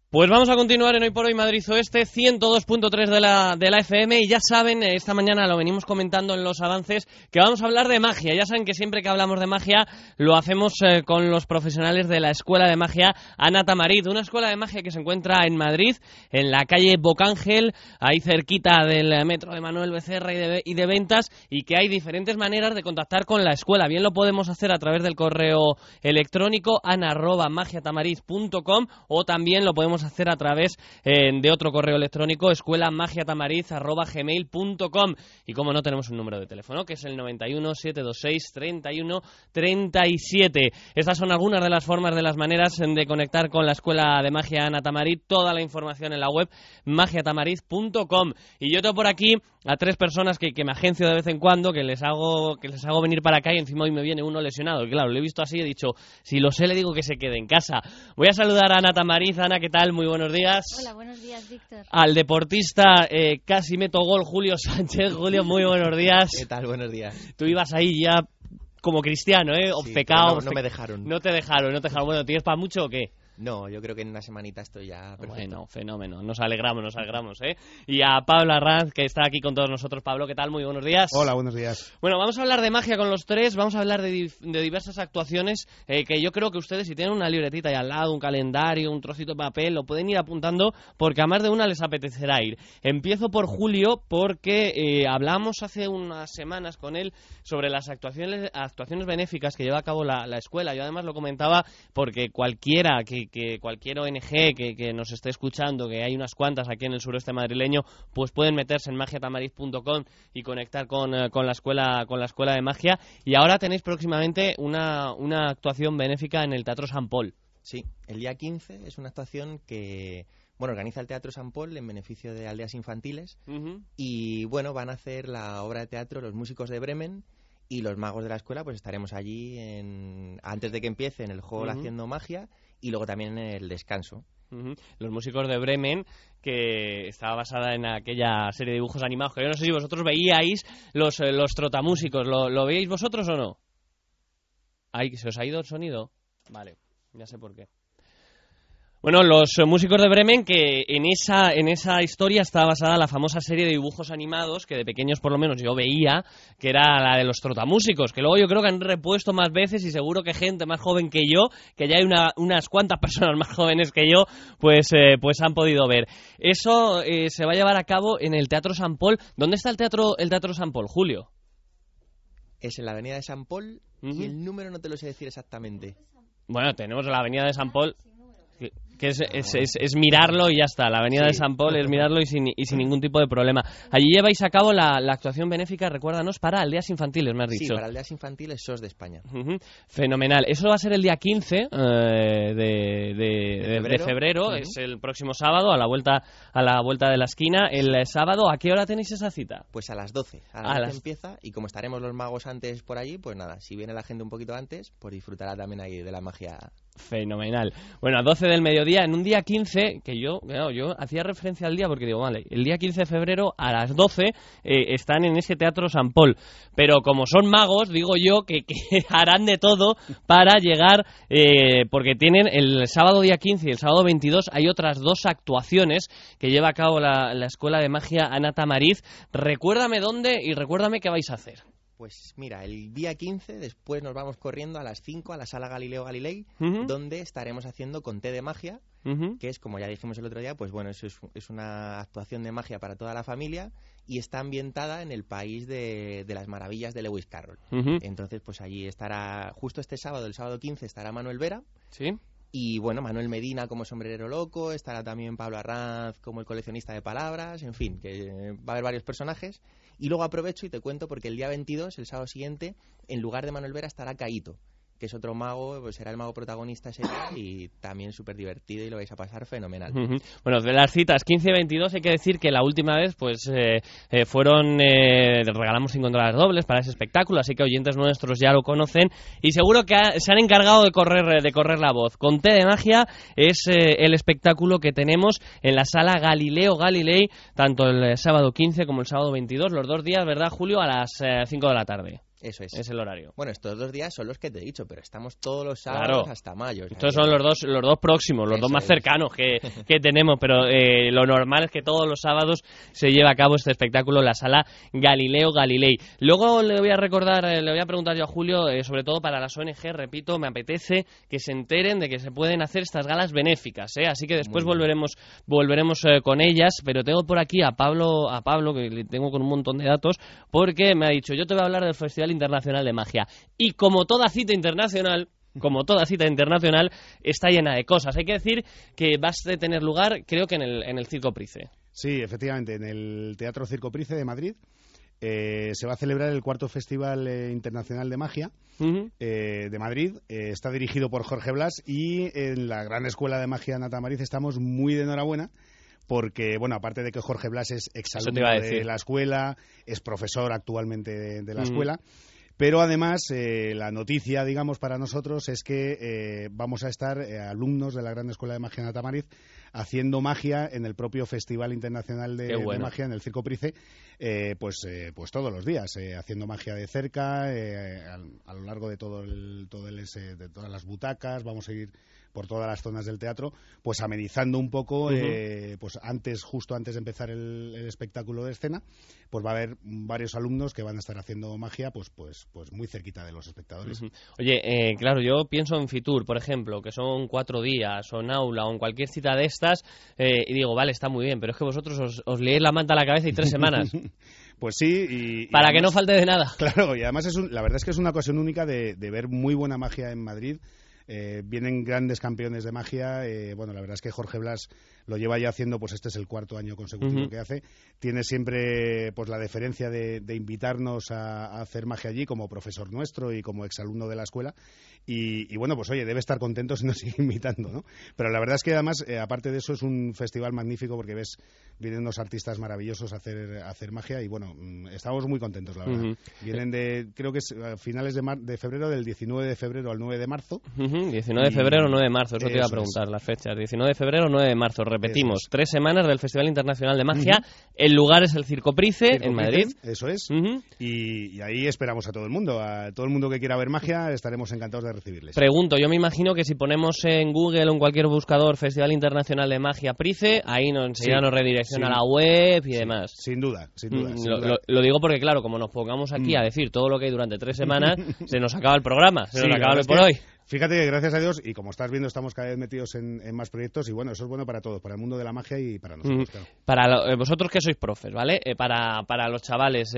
Pues vamos a continuar en Hoy por Hoy Madrid Oeste, 102.3 de la FM, y ya saben, esta mañana lo venimos comentando en los avances, que vamos a hablar de magia. Ya saben que siempre que hablamos de magia lo hacemos con los profesionales de la Escuela de Magia Ana Tamariz, una escuela de magia que se encuentra en Madrid, en la calle Bocángel, ahí cerquita del metro de Manuel Becerra y de Ventas, y que hay diferentes maneras de contactar con la escuela. Bien lo podemos hacer a través del correo electrónico ana@magiatamariz.com, o también lo podemos hacer a través de otro correo electrónico, escuelamagiatamariz@gmail.com. Y como no, tenemos un número de teléfono que es el 91 726 31 37. Estas son algunas de las formas, de las maneras de conectar con la Escuela de Magia Ana Tamariz. Toda la información en la web magiatamariz.com. Y yo tengo por aquí a tres personas que me agencio de vez en cuando, que les hago venir para acá, y encima hoy me viene uno lesionado. Y claro, lo he visto así y he dicho, si lo sé le digo que se quede en casa. Voy a saludar a Ana Tamariz. Ana, ¿qué tal? Muy buenos días. Hola, buenos días, Víctor. Al deportista casi meto gol, Julio Sánchez. Julio, muy buenos días. ¿Qué tal? Buenos días. Tú ibas ahí ya como cristiano, obcecado. Sí, no me dejaron. No te dejaron. Bueno, ¿tienes para mucho o qué? No, yo creo que en una semanita estoy ya perfecto. Bueno, fenómeno. Nos alegramos, Y a Pablo Arranz, que está aquí con todos nosotros. Pablo, ¿qué tal? Muy buenos días. Hola, buenos días. Bueno, vamos a hablar de magia con los tres. Vamos a hablar de diversas actuaciones que yo creo que ustedes, si tienen una libretita ahí al lado, un calendario, un trocito de papel, lo pueden ir apuntando, porque a más de una les apetecerá ir. Empiezo por Julio, porque hablamos hace unas semanas con él sobre las actuaciones benéficas que lleva a cabo la escuela. Yo además lo comentaba porque cualquier ONG que nos esté escuchando, que hay unas cuantas aquí en el sureste madrileño, pues pueden meterse en magiatamariz.com y conectar con la escuela de magia. Y ahora tenéis próximamente una actuación benéfica en el Teatro San Paul. Sí, el día 15 es una actuación que organiza el Teatro San Paul en beneficio de aldeas infantiles. Y van a hacer la obra de teatro Los Músicos de Bremen, y los magos de la escuela pues estaremos allí antes de que empiece en el hall haciendo magia, y luego también en el descanso. Los Músicos de Bremen, que estaba basada en aquella serie de dibujos animados, que yo no sé si vosotros veíais los trotamúsicos. ¿Lo veíais vosotros o no? Ay, ¿se os ha ido el sonido? Vale, ya sé por qué. Bueno, Los Músicos de Bremen, que en esa historia está basada la famosa serie de dibujos animados que de pequeños por lo menos yo veía, que era la de los trotamúsicos, que luego yo creo que han repuesto más veces, y seguro que gente más joven que yo, que ya hay unas cuantas personas más jóvenes que yo, pues han podido ver. Eso se va a llevar a cabo en el Teatro San Paul. ¿Dónde está el Teatro San Paul, Julio? Es en la avenida de San Paul, y el número no te lo sé decir exactamente. Bueno, tenemos la avenida de San Paul, que es mirarlo y ya está. La avenida de San Paul es mirarlo y sin ningún tipo de problema. Allí lleváis a cabo la actuación benéfica, recuérdanos, para aldeas infantiles, me has dicho. Sí, para aldeas infantiles SOS de España. Fenomenal. Eso va a ser el día 15 de febrero. Es el próximo sábado, a la vuelta de la esquina. El sábado, ¿a qué hora tenéis esa cita? Pues a las 12. A las 12 empieza, y como estaremos los magos antes por allí, pues nada, si viene la gente un poquito antes, pues disfrutará también ahí de la magia. Fenomenal. Bueno, a 12 del mediodía, en un día 15, que yo hacía referencia al día porque digo, vale, el día 15 de febrero a las 12 están en ese Teatro San Paul. Pero como son magos, digo yo que harán de todo para llegar, porque tienen el sábado día 15 y el sábado 22 hay otras dos actuaciones que lleva a cabo la Escuela de Magia Ana Tamariz. Recuérdame dónde y recuérdame qué vais a hacer. Pues mira, el día 15 después nos vamos corriendo a las 5 a la Sala Galileo Galilei, donde estaremos haciendo con té de magia, que es, como ya dijimos el otro día, pues bueno, es una actuación de magia para toda la familia, y está ambientada en el país de las maravillas de Lewis Carroll. Entonces, pues allí estará, justo este sábado, el sábado 15, estará Manuel Vera. Sí. Y bueno, Manuel Medina como sombrerero loco, estará también Pablo Arranz como el coleccionista de palabras, en fin, que va a haber varios personajes. Y luego aprovecho y te cuento porque el día 22, el sábado siguiente, en lugar de Manuel Vera estará Caíto, que es otro mago, pues será el mago protagonista ese día, y también súper divertido y lo vais a pasar fenomenal. Bueno, de las citas 15 y 22 hay que decir que la última vez pues regalamos 5 entradas dobles para ese espectáculo, así que oyentes nuestros ya lo conocen y seguro que se han encargado de correr la voz. Con té de magia es el espectáculo que tenemos en la Sala Galileo Galilei, tanto el sábado 15 como el sábado 22, los 2 días, ¿verdad, Julio? A las 5 de la tarde. Eso es. Es el horario. Bueno, estos 2 días son los que te he dicho, pero estamos todos los sábados hasta mayo. O sea, estos son los dos próximos, los dos más cercanos que tenemos, pero lo normal es que todos los sábados se lleva a cabo este espectáculo en la sala Galileo Galilei. Luego le voy a preguntar yo a Julio, sobre todo para las ONG, repito, me apetece que se enteren de que se pueden hacer estas galas benéficas, así que después volveremos con ellas, pero tengo por aquí a Pablo, que le tengo con un montón de datos, porque me ha dicho, yo te voy a hablar del Festival Internacional de Magia. Y como toda cita internacional, está llena de cosas. Hay que decir que vas a tener lugar, creo que en el Circo Price. Sí, efectivamente, en el Teatro Circo Price de Madrid. Se va a celebrar el 4º Festival Internacional de Magia de Madrid. Está dirigido por Jorge Blas y en la Gran Escuela de Magia Nata Tamariz estamos muy de enhorabuena. Porque, bueno, aparte de que Jorge Blas es exalumno de la escuela, es profesor actualmente de la escuela, pero además la noticia, digamos, para nosotros es que vamos a estar alumnos de la Gran Escuela de Magia Nata Tamariz haciendo magia en el propio Festival Internacional de Magia, en el Circo Price, pues todos los días, haciendo magia de cerca, a lo largo de de todas las butacas. Vamos a ir por todas las zonas del teatro, pues amenizando un poco, pues justo antes de empezar el espectáculo de escena, pues va a haber varios alumnos que van a estar haciendo magia, pues muy cerquita de los espectadores. Oye, claro, yo pienso en Fitur, por ejemplo, que son 4 días, o en aula, o en cualquier cita de estas, y digo, vale, está muy bien, pero es que vosotros os liéis la manta a la cabeza y 3 semanas. Pues sí. Para que no falte de nada. Claro, y además la verdad es que es una ocasión única de ver muy buena magia en Madrid. Vienen grandes campeones de magia. Bueno, la verdad es que Jorge Blas lo lleva ya haciendo, pues este es el 4º año consecutivo que hace. Tiene siempre pues la deferencia de invitarnos a hacer magia allí como profesor nuestro y como exalumno de la escuela. Y bueno, pues oye, debe estar contento si nos sigue invitando, ¿no? Pero la verdad es que además, aparte de eso, es un festival magnífico porque vienen unos artistas maravillosos a hacer magia y bueno, estamos muy contentos, la verdad. Vienen creo que es a finales de febrero, del 19 de febrero al 9 de marzo. 19 de febrero, 9 de marzo, eso te iba a preguntar, las fechas. 19 de febrero, 9 de marzo, repetimos, 3 semanas del Festival Internacional de Magia. El lugar es el Circo Price, en Madrid. Eso es. Y ahí esperamos a todo el mundo que quiera ver magia, estaremos encantados de recibirles. Pregunto, yo me imagino que si ponemos en Google o en cualquier buscador Festival Internacional de Magia Price, ahí enseguida nos redirecciona a la web y demás. Sin duda. Lo digo porque, claro, como nos pongamos aquí a decir todo lo que hay durante 3 semanas, se nos acaba el programa, se nos acaba por hoy. Fíjate que gracias a Dios, y como estás viendo, estamos cada vez metidos en más proyectos, y bueno, eso es bueno para todos, para el mundo de la magia y para nosotros. Claro. Para vosotros que sois profes, ¿vale? Para los chavales,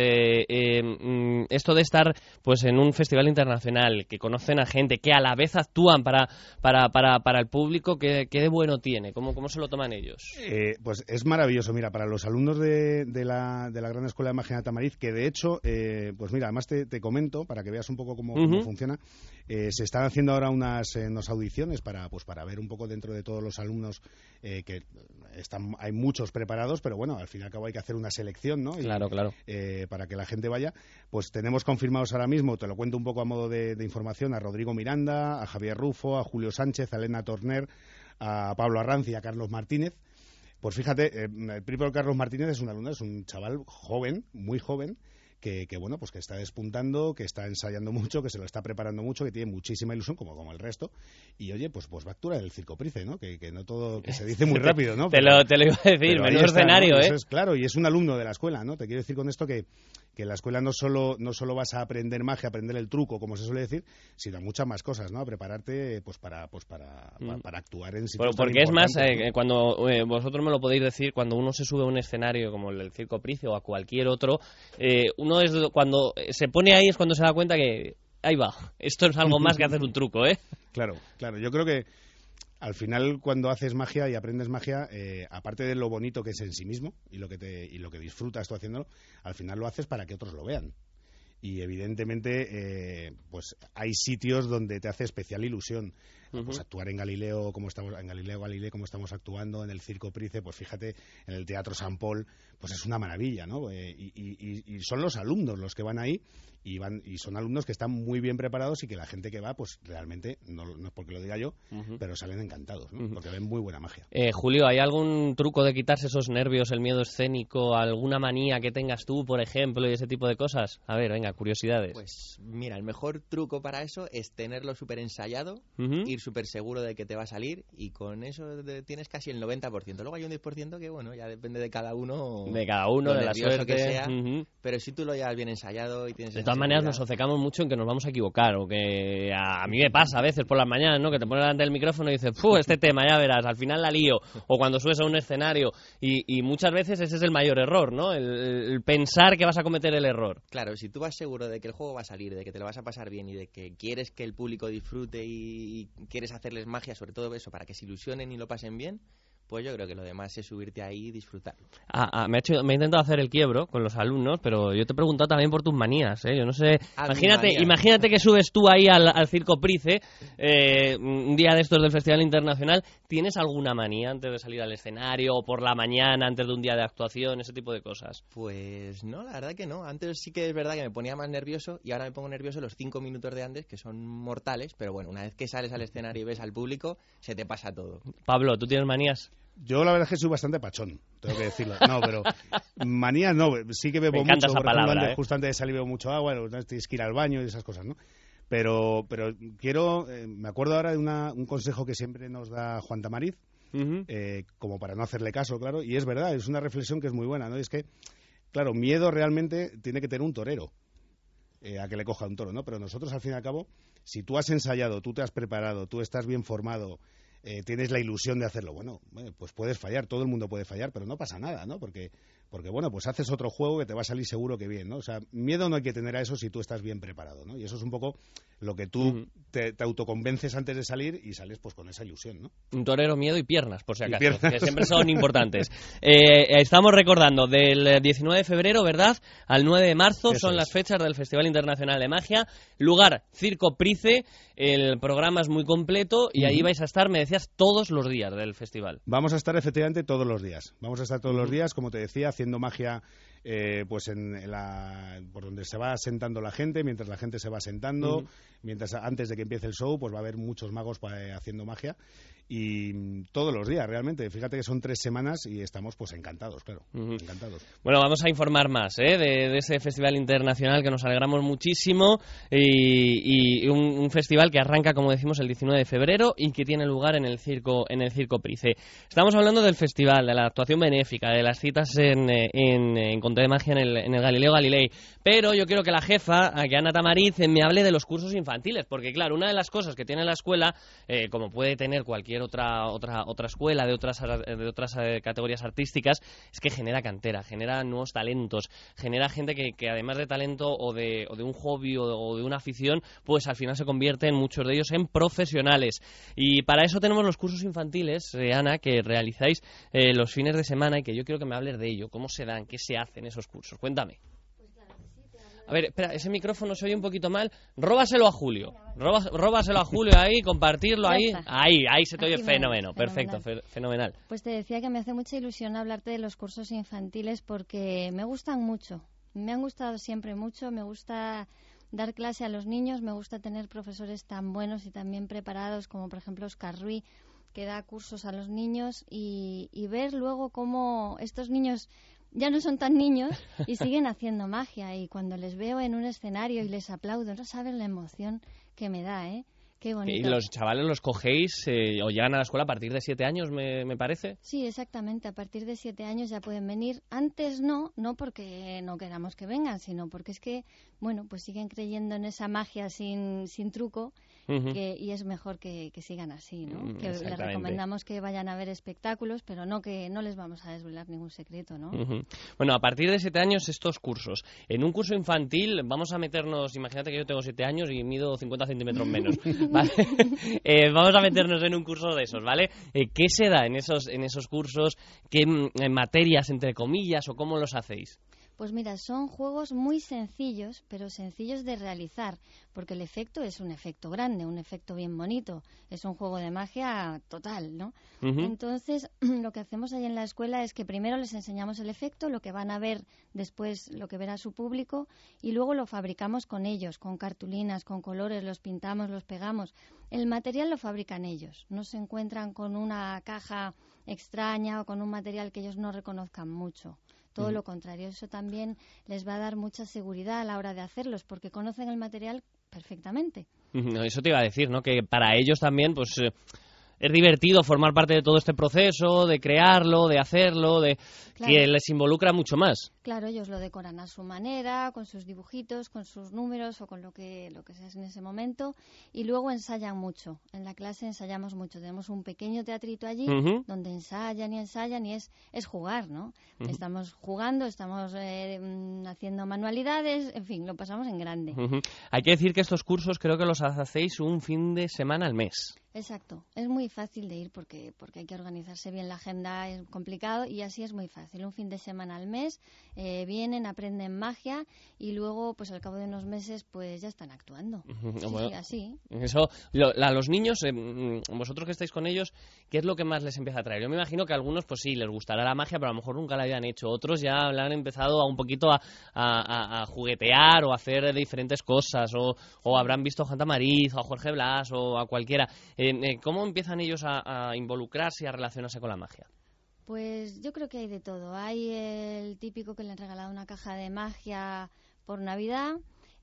esto de estar pues en un festival internacional, que conocen a gente, que a la vez actúan para el público, ¿qué de bueno tiene? ¿Cómo se lo toman ellos? Pues es maravilloso, mira, para los alumnos de la Gran Escuela de Magia Nata Tamariz, que de hecho, pues mira, además te comento, para que veas un poco cómo funciona, se están haciendo ahora unas audiciones para ver un poco dentro de todos los alumnos, que hay muchos preparados, pero bueno, al fin y al cabo hay que hacer una selección, ¿no? Claro. Para que la gente vaya, pues tenemos confirmados ahora mismo, te lo cuento un poco a modo de información, a Rodrigo Miranda, a Javier Rufo, a Julio Sánchez, a Elena Torner, a Pablo Arranz y a Carlos Martínez. Pues fíjate, el propio Carlos Martínez es un alumno, es un chaval joven, muy joven, que bueno, pues que está despuntando, que está ensayando mucho, que se lo está preparando mucho, que tiene muchísima ilusión, como el resto, y oye, pues va a actuar en el Circo Price, ¿no? Que no todo, que se dice muy rápido, ¿no? Te lo iba a decir, menudo escenario, ¿no? Eso es claro, y es un alumno de la escuela, ¿no? Te quiero decir con esto que en la escuela no solo vas a aprender magia, a aprender el truco, como se suele decir, sino a muchas más cosas, ¿no? A prepararte para actuar en sitios tan porque es más, importantes, ¿no? cuando vosotros me lo podéis decir, cuando uno se sube a un escenario como el del Circo Price o a cualquier otro, uno es cuando se pone ahí es cuando se da cuenta que ahí va, esto es algo más que hacer un truco, ¿eh? Claro, yo creo que al final, cuando haces magia y aprendes magia, aparte de lo bonito que es en sí mismo y lo que disfrutas tú haciéndolo, al final lo haces para que otros lo vean. Y evidentemente, pues hay sitios donde te hace especial ilusión. Pues actuar en Galileo, como estamos actuando, en el Circo Price, pues fíjate, en el Teatro San Paul, pues es una maravilla, ¿no? Y son los alumnos los que van ahí, y son alumnos que están muy bien preparados y que la gente que va, pues realmente, no es porque lo diga yo, pero salen encantados, ¿no? Porque ven muy buena magia. Julio, ¿hay algún truco de quitarse esos nervios, el miedo escénico, alguna manía que tengas tú, por ejemplo, y ese tipo de cosas? A ver, venga, curiosidades. Pues mira, el mejor truco para eso es tenerlo súper ensayado, ir súper seguro de que te va a salir, y con eso tienes casi el 90%. Luego hay un 10% que, bueno, ya depende de cada uno. De cada uno, de la suerte. Que sea, pero si tú lo llevas bien ensayado y tienes... De todas maneras, nos obcecamos mucho en que nos vamos a equivocar, o que a mí me pasa a veces por las mañanas, ¿no? Que te pones delante del micrófono y dices, este tema, ya verás, al final la lío, o cuando subes a un escenario, y muchas veces ese es el mayor error, ¿no? El pensar que vas a cometer el error. Claro, si tú vas seguro de que el juego va a salir, de que te lo vas a pasar bien y de que quieres que el público disfrute y quieres hacerles magia, sobre todo eso, para que se ilusionen y lo pasen bien, pues yo creo que lo demás es subirte ahí y disfrutarlo. Me he intentado hacer el quiebro con los alumnos, pero yo te he preguntado también por tus manías, ¿eh? Yo no sé, imagínate que subes tú ahí al Circo Price, un día de estos del Festival Internacional. ¿Tienes alguna manía antes de salir al escenario, o por la mañana, antes de un día de actuación, ese tipo de cosas? Pues no, la verdad que no. Antes sí que es verdad que me ponía más nervioso, y ahora me pongo nervioso los 5 minutos de antes, que son mortales, pero bueno, una vez que sales al escenario y ves al público, se te pasa todo. Pablo, ¿tú tienes manías? Yo la verdad es que soy bastante pachón, tengo que decirlo. No, pero manías no, sí que bebo mucho. Esa palabra, justo antes de salir bebo mucho agua, tienes que ir al baño y esas cosas, ¿no? Pero quiero, me acuerdo ahora de un consejo que siempre nos da Juan Tamariz, como para no hacerle caso, claro, y es verdad, es una reflexión que es muy buena, ¿no? Y es que, claro, miedo realmente tiene que tener un torero, a que le coja un toro, ¿no? Pero nosotros, al fin y al cabo, si tú has ensayado, tú te has preparado, tú estás bien formado, tienes la ilusión de hacerlo, bueno, pues puedes fallar, todo el mundo puede fallar, pero no pasa nada, ¿no? Porque bueno, pues haces otro juego que te va a salir seguro que bien, ¿no? O sea, miedo no hay que tener a eso si tú estás bien preparado, ¿no? Y eso es un poco lo que tú te autoconvences antes de salir, y sales pues con esa ilusión, ¿no? Un torero, miedo y piernas, por si acaso, que siempre son importantes. Estamos recordando del 19 de febrero, ¿verdad?, al 9 de marzo, son las fechas del Festival Internacional de Magia. Lugar, Circo Price. El programa es muy completo y ahí vais a estar, me decías, todos los días del festival. Vamos a estar efectivamente todos los días. Vamos a estar todos los días, como te decía, haciendo magia pues por donde se va sentando la gente, mientras la gente se va sentando, antes de que empiece el show, pues va a haber muchos magos haciendo magia, y todos los días, realmente. Fíjate que son 3 semanas y estamos pues encantados, claro, encantados. Bueno, vamos a informar más de ese festival internacional, que nos alegramos muchísimo, y un festival que arranca, como decimos, el 19 de febrero y que tiene lugar en el Circo Price. Estamos hablando del festival, de la actuación benéfica, de las citas en Conte de Magia en el Galileo Galilei, pero yo quiero que la jefa, que Ana Tamariz, me hable de los cursos infantiles, porque claro, una de las cosas que tiene la escuela, como puede tener cualquier otra escuela de otras categorías artísticas, es que genera cantera, genera nuevos talentos, genera gente que además de talento o de un hobby o de una afición, pues al final se convierten muchos de ellos en profesionales. Y para eso tenemos los cursos infantiles, Ana, que realizáis los fines de semana, y que yo quiero que me hables de ello, cómo se dan, qué se hacen esos cursos. Cuéntame. A ver, espera, ese micrófono se oye un poquito mal. Róbaselo a Julio. Róbaselo a Julio ahí, compartirlo ahí. Ahí se te oye fenómeno. Perfecto, fenomenal. Pues te decía que me hace mucha ilusión hablarte de los cursos infantiles porque me gustan mucho. Me han gustado siempre mucho. Me gusta dar clase a los niños. Me gusta tener profesores tan buenos y tan bien preparados como, por ejemplo, Óscar Ruiz, que da cursos a los niños, y ver luego cómo estos niños ya no son tan niños y siguen haciendo magia, y cuando les veo en un escenario y les aplaudo, no saben la emoción que me da, ¿eh? Qué bonito. ¿Y los chavales los cogéis o llegan a la escuela a partir de 7 años, me parece? Sí, exactamente, a partir de 7 años ya pueden venir. Antes no porque no queramos que vengan, sino porque es que, bueno, pues siguen creyendo en esa magia sin truco, y es mejor que sigan así, ¿no? Que les recomendamos que vayan a ver espectáculos, pero no les vamos a desvelar ningún secreto, ¿no? Bueno, a partir de 7 años estos cursos. En un curso infantil vamos a meternos, imagínate que yo tengo 7 años y mido 50 centímetros menos, ¿vale? Vamos a meternos en un curso de esos, ¿vale? ¿Qué se da en esos cursos? ¿Qué materias, entre comillas, o cómo los hacéis? Pues mira, son juegos muy sencillos, pero sencillos de realizar, porque el efecto es un efecto grande, un efecto bien bonito. Es un juego de magia total, ¿no? Entonces, lo que hacemos ahí en la escuela es que primero les enseñamos el efecto, lo que van a ver después, lo que verá su público, y luego lo fabricamos con ellos, con cartulinas, con colores, los pintamos, los pegamos. El material lo fabrican ellos, no se encuentran con una caja extraña o con un material que ellos no reconozcan mucho. Todo lo contrario, eso también les va a dar mucha seguridad a la hora de hacerlos, porque conocen el material perfectamente. Eso te iba a decir, ¿no? Que para ellos también, pues, es divertido formar parte de todo este proceso, de crearlo, de hacerlo, claro, que les involucra mucho más. Claro, ellos lo decoran a su manera, con sus dibujitos, con sus números o con lo que sea en ese momento, y luego ensayan mucho. En la clase ensayamos mucho. Tenemos un pequeño teatrito allí donde ensayan y es jugar, ¿no? Estamos jugando, estamos haciendo manualidades, en fin, lo pasamos en grande. Hay que decir que estos cursos creo que los hacéis un fin de semana al mes. Exacto, es muy fácil de ir porque hay que organizarse bien la agenda, es complicado y así es muy fácil. Un fin de semana al mes, vienen, aprenden magia y luego, pues al cabo de unos meses, pues ya están actuando. Sí, así. Eso, a los niños, vosotros que estáis con ellos, ¿qué es lo que más les empieza a traer? Yo me imagino que a algunos, pues sí, les gustará la magia, pero a lo mejor nunca la habían hecho. Otros ya la han empezado un poquito a juguetear o a hacer diferentes cosas, o habrán visto a Juan Tamariz, o a Jorge Blas, o a cualquiera. ¿Cómo empiezan ellos a involucrarse y a relacionarse con la magia? Pues yo creo que hay de todo. Hay el típico que le han regalado una caja de magia por Navidad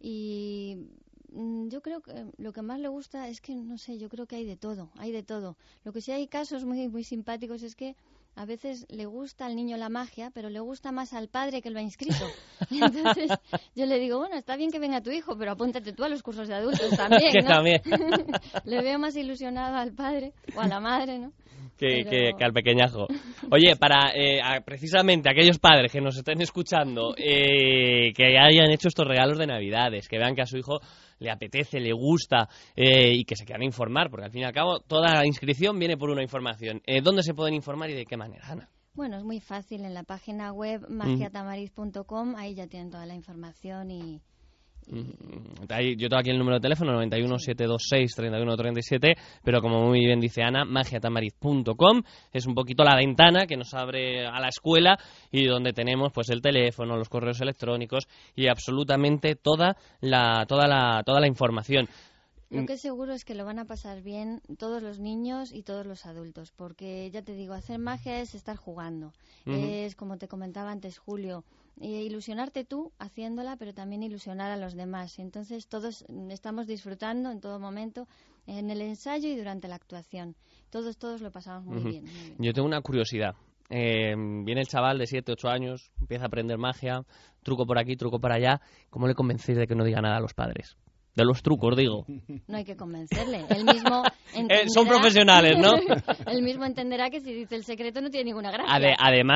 y yo creo que lo que más le gusta es que, no sé, yo creo que hay de todo. Lo que sí hay casos muy, muy simpáticos es que a veces le gusta al niño la magia, pero le gusta más al padre que lo ha inscrito. Y entonces yo le digo, bueno, está bien que venga tu hijo, pero apúntate tú a los cursos de adultos también, ¿no? También. Le veo más ilusionado al padre o a la madre, ¿no? Que al pequeñajo. Oye, para precisamente aquellos padres que nos estén escuchando, que hayan hecho estos regalos de Navidades, que vean que a su hijo le apetece, le gusta y que se quieran informar, porque al fin y al cabo toda la inscripción viene por una información. ¿Dónde se pueden informar y de qué manera, Ana? Bueno, es muy fácil, en la página web magiatamariz.com, ahí ya tienen toda la información y... Yo tengo aquí el número de teléfono 91 726 31 37, pero como muy bien dice Ana, magiatamariz.com es un poquito la ventana que nos abre a la escuela y donde tenemos pues el teléfono, los correos electrónicos y absolutamente toda la información. Lo que es seguro es que lo van a pasar bien todos los niños y todos los adultos, porque ya te digo, hacer magia es estar jugando. Es, como te comentaba antes, Julio, ilusionarte tú haciéndola, pero también ilusionar a los demás. Entonces todos estamos disfrutando en todo momento, en el ensayo y durante la actuación. Todos lo pasamos muy bien. Muy bien. Yo tengo una curiosidad. Viene el chaval de 7, 8 años, empieza a aprender magia, truco por aquí, truco por allá. ¿Cómo le convencéis de que no diga nada a los padres? De los trucos, digo. No hay que convencerle. Él mismo entenderá, son profesionales, ¿no? Él mismo entenderá que si dice el secreto no tiene ninguna gracia.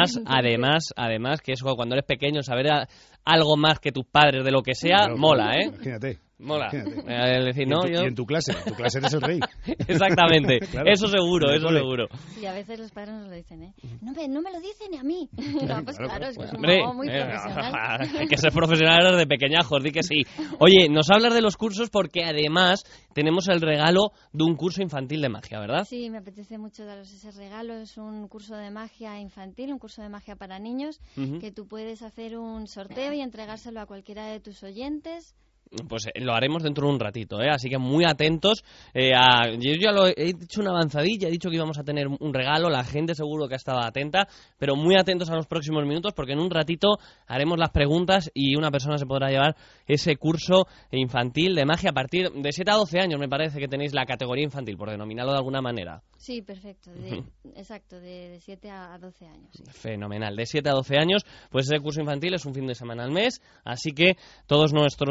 Además, que eso cuando eres pequeño, saber algo más que tus padres de lo que sea, claro, mola, ¿eh? Imagínate. Mola. Decir, y en tu clase eres el rey. Exactamente, claro. Eso seguro. Y a veces los padres nos lo dicen, ¿eh? No me lo dicen ni a mí. No, pues claro, es que es un juego muy profesional. Hay que ser profesionales de pequeñajos, di que sí. Oye, nos hablas de los cursos porque además tenemos el regalo de un curso infantil de magia, ¿verdad? Sí, me apetece mucho daros ese regalo. Es un curso de magia infantil, un curso de magia para niños, que tú puedes hacer un sorteo y entregárselo a cualquiera de tus oyentes. Pues lo haremos dentro de un ratito, así que muy atentos. Yo ya lo he dicho una avanzadilla, he dicho que íbamos a tener un regalo, la gente seguro que ha estado atenta, pero muy atentos a los próximos minutos porque en un ratito haremos las preguntas y una persona se podrá llevar ese curso infantil de magia a partir de 7 a 12 años, me parece que tenéis la categoría infantil, por denominarlo de alguna manera. Sí, perfecto, exacto, de 7 a 12 años. Sí. Fenomenal, de 7 a 12 años, pues ese curso infantil es un fin de semana al mes, así que todos nuestros oyentes que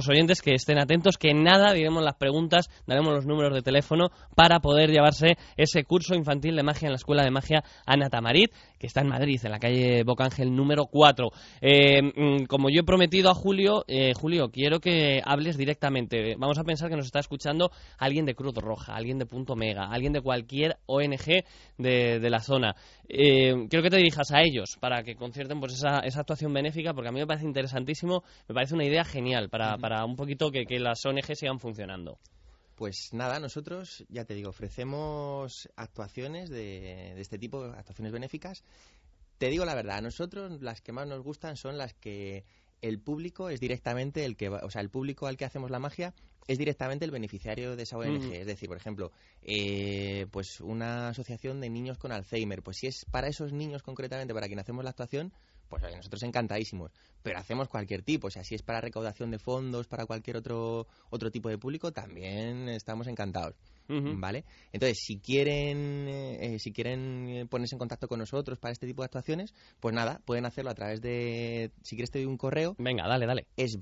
que estén atentos, que en nada diremos las preguntas, daremos los números de teléfono para poder llevarse ese curso infantil de magia en la Escuela de Magia Ana Tamarit, que está en Madrid, en la calle Bocángel número 4. Como yo he prometido a Julio, Julio, quiero que hables directamente. Vamos a pensar que nos está escuchando alguien de Cruz Roja, alguien de Punto Mega, alguien de cualquier ONG de la zona. Quiero que te dirijas a ellos para que concierten pues esa actuación benéfica, porque a mí me parece interesantísimo, me parece una idea genial para un poquito que las ONG sigan funcionando. Pues nada, nosotros, ya te digo, ofrecemos actuaciones de este tipo, actuaciones benéficas. Te digo la verdad, a nosotros las que más nos gustan son las que el público es directamente el que va, o sea, el público al que hacemos la magia es directamente el beneficiario de esa ONG. Es decir, por ejemplo, pues una asociación de niños con Alzheimer, pues si es para esos niños concretamente para quien hacemos la actuación, pues nosotros encantadísimos, pero hacemos cualquier tipo, o sea, si es para recaudación de fondos, para cualquier otro tipo de público, también estamos encantados, ¿vale? Entonces, si quieren ponerse en contacto con nosotros para este tipo de actuaciones, pues nada, pueden hacerlo a través de, si quieres te doy un correo. Venga, dale. Es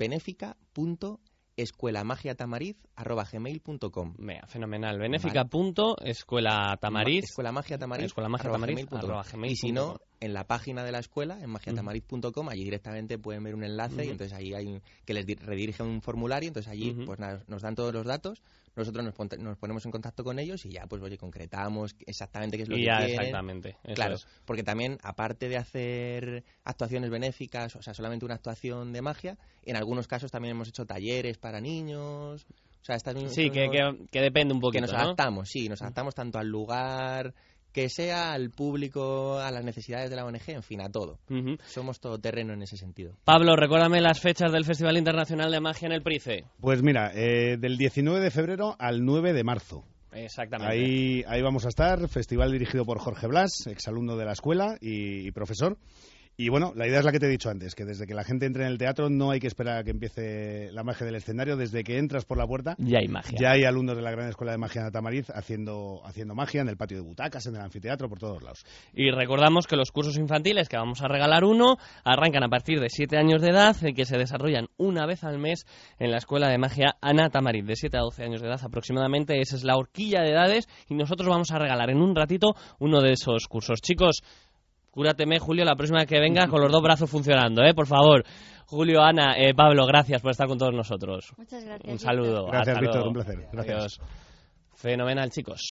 benéfica.escuelamagiatamariz@gmail.com. Venga, fenomenal. Benéfica.escuelatamariz. Escuelamagiatamariz@gmail.com. Y si no, en la página de la escuela, en magiatamariz.com, allí directamente pueden ver un enlace y entonces ahí hay que les redirige un formulario, entonces allí pues nos dan todos los datos, nosotros nos ponemos en contacto con ellos y ya pues oye, concretamos exactamente qué es lo que quieren. Exactamente. Claro, porque también aparte de hacer actuaciones benéficas, o sea, solamente una actuación de magia, en algunos casos también hemos hecho talleres para niños. O sea, sí, que depende un poquito, que nos adaptamos, ¿no? Sí, nos adaptamos tanto al lugar que sea, al público, a las necesidades de la ONG, en fin, a todo. Somos todoterreno en ese sentido. Pablo, recuérdame las fechas del Festival Internacional de Magia en el Price. Pues mira, del 19 de febrero al 9 de marzo. Exactamente. Ahí vamos a estar, festival dirigido por Jorge Blas, exalumno de la escuela y profesor. Y bueno, la idea es la que te he dicho antes, que desde que la gente entre en el teatro no hay que esperar a que empiece la magia del escenario. Desde que entras por la puerta ya hay magia. Ya hay alumnos de la Gran Escuela de Magia de Tamariz haciendo magia en el patio de butacas, en el anfiteatro, por todos lados. Y recordamos que los cursos infantiles, que vamos a regalar uno, arrancan a partir de 7 años de edad y que se desarrollan una vez al mes en la Escuela de Magia Ana Tamarit, de 7 a 12 años de edad aproximadamente. Esa es la horquilla de edades y nosotros vamos a regalar en un ratito uno de esos cursos. Chicos, cúrateme, Julio, la próxima vez que venga con los dos brazos funcionando, por favor. Julio, Ana, Pablo, gracias por estar con todos nosotros. Muchas gracias. Un saludo. Gracias, Hasta Víctor, luego. un placer. Gracias. Adiós. Fenomenal, chicos.